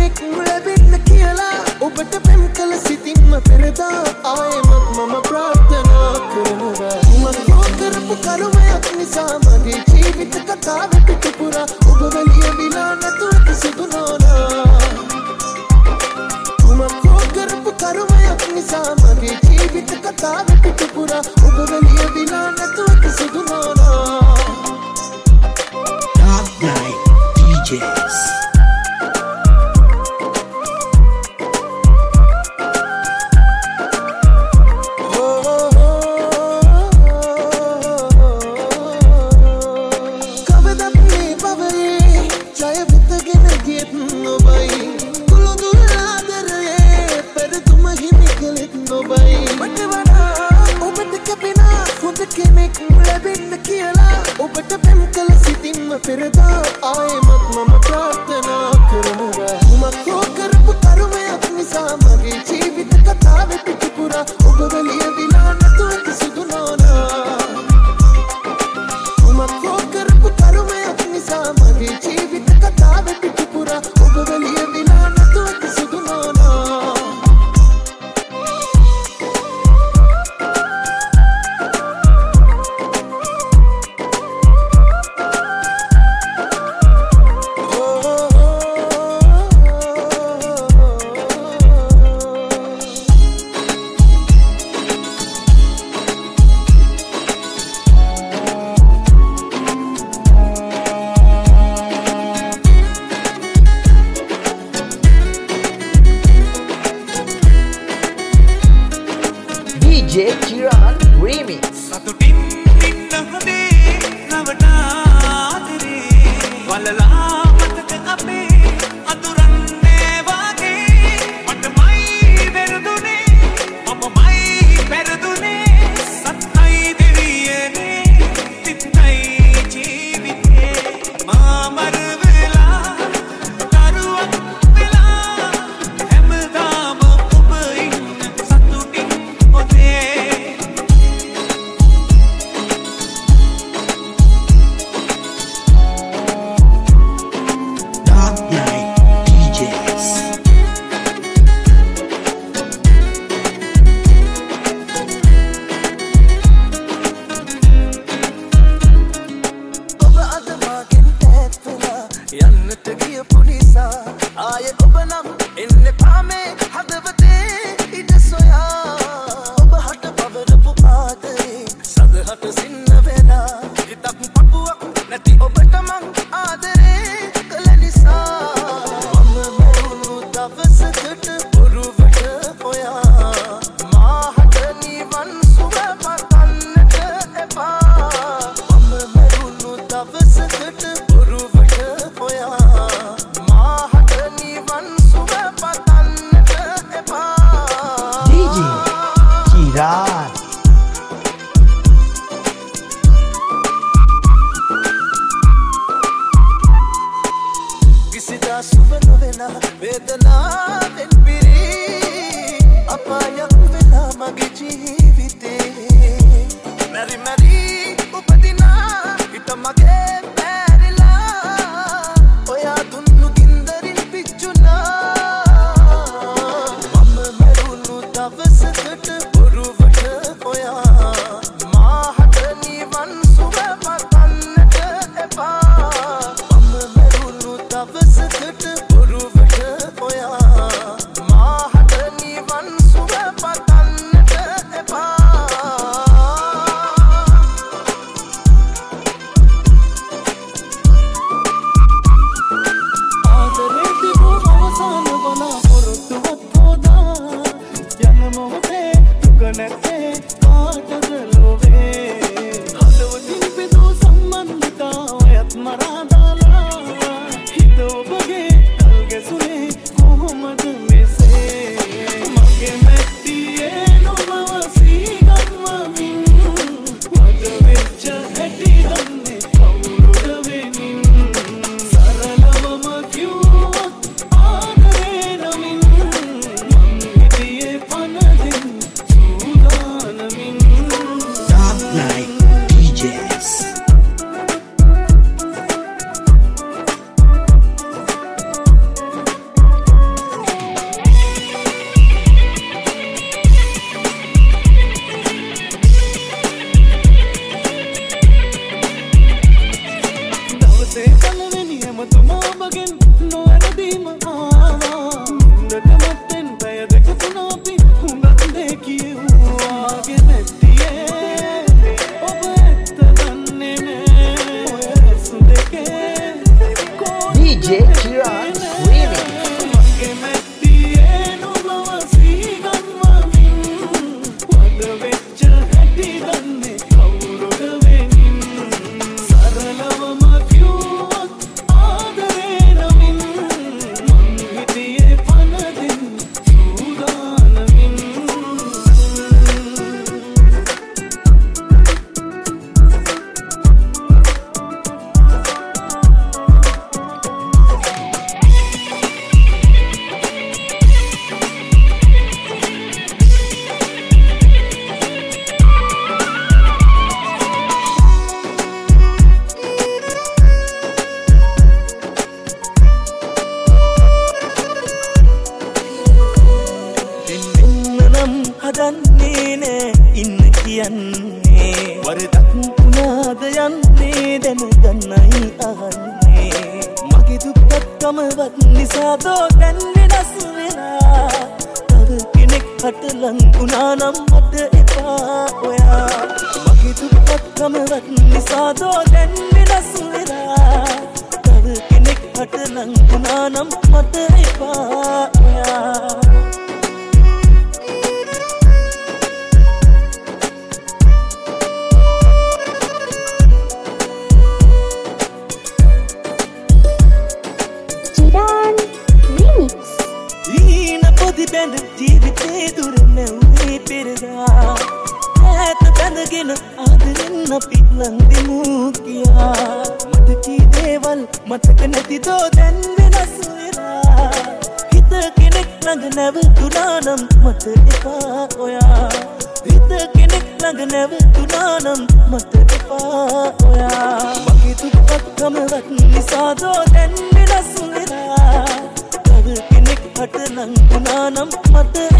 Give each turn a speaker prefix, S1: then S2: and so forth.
S1: කෙනෙක් ලැබෙන්න කියලා ඔබට පෙම් කළ සිතින්ම පෙරදා ආයෙමත් මම ප්‍රාර්ථනා කරනවා මම කරපු කරුමයක් නිසා මගේ ජීවිත කතාව පිටුපුරා ඔබ ලියවිලා නැතුව සිදු නොනා මම කරපු කරුමයක් නිසා මගේ ජීවිත කතාව පිටුපුරා ඔබ ලියවිලා නැතුව සිදු නොනා
S2: Dark Night DJs
S1: පෙරදා ආයෙමත් මම ප්‍රාර්ථනා කරනවා මම කරපු කරුමයක් නිසා මගේ ජීවිත කතාව පිටුපුරා ඔබ ලියවිලා නැතුව සිදු නොනා මම කරපු කරුමයක් නිසා මගේ ජීවිත කතාව පිටුපුරා ඔබ ලියවිලා නැතුව සිදු නොනා
S2: DJ Kiran Remix
S3: සතුටින් ඉන්න හොඳේ නවනාදරේ වලලා මතක අපේ අතුරන්නේ වාගේ මටමයි පෙරදුනේ මමමයි පෙරදුනේ සත්තයි දෙවියනේ තිත්තයි ජීවිතේ මාමර වෙලා කරුවක් වෙලා හැමදාම ඔබ ඉන්න සතුටින්
S2: Dark Night DJs
S1: ඔබ අද මාගෙන් ඈත් වෙලා යන්නට ගියපු නිසා ආයෙ ඔබ නම් එන්න පාමේ හදවතේ ඉඩ සොයා ඔබ හට පවරපු ආදරේ සදහට සින්න වෙලා හිතක් පපුවක් නැති ඔබට මං ආදරේ කළ නිසා මම මරුණු දවසකට බොරුවට හොයා මාහට නිවන් සුව පතන්නට එපා මම මරුණු දවසකට බොරුවට හොයා මාහට නිවන් සුව පතන්නට එපා
S2: DJ Kiran
S1: කිසිදා සුව නොවෙන වේදනාවෙන් පිරී අපායක් වෙලා මගේ ජීවිතේ මැරි මැරි උපදිනා හිත මගේ පැරිලා ඔයා දුන්නු ගින්දරින් පිච්චුනා මම මැරුණු දවසකට බොරුවට හොයා මාහට නිවන් සුව පතන්නට එපා මම මැරුණු දවසකට බොරුවට හොයා මාහට නිවන් සුව පතන්නට එපා
S4: හිතෙන්නේ ඉන්න කියන්නේ වරදක් වුණාද යන්නේ දැනගන්නයි අහන්නේ මගේ දුක්කමවත් නිසාදෝ දැන් වෙනස් වෙලා තව කෙනෙක් හටලන් වුණා නම් මට එපා ඔයා මගේ දුක්කමවත් නිසාදෝ දැන් වෙනස් වෙලා තව කෙනෙක් හටලන් වුණා නම් මට එපා ඔයා බැඳ ජීවිතේ දුර නැවුනේ පෙරදා ඈත බැඳගෙන ආදරෙන් අපි ලං දෙමු කියා මට කී දේවල් මතක නැතිදෝ දැන් වෙනස් වෙලා හිත කෙනෙක් ළඟ නැවතුණා නම් මට එපා ඔයා හිත කෙනෙක් ළඟ නැවතුණා නම් මට එපා ඔයා මගේ දුක්කමවත් නිසාදෝ දැන් වෙනස් වෙලා කෙනෙක් හටලන් වුණා නම් මට